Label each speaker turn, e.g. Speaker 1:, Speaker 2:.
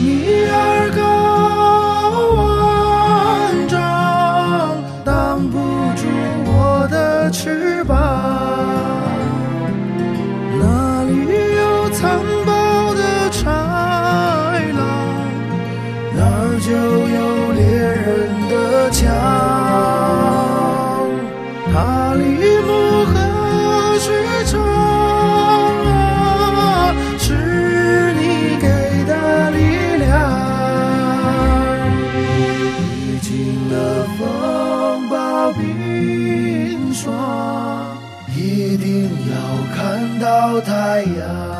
Speaker 1: 米尔高万丈，挡不住我的翅膀。哪里有残暴的豺狼，那儿就有猎人的枪。塔里木何须长啊，是你给的力量。历经了风暴冰霜，一定要看到太阳。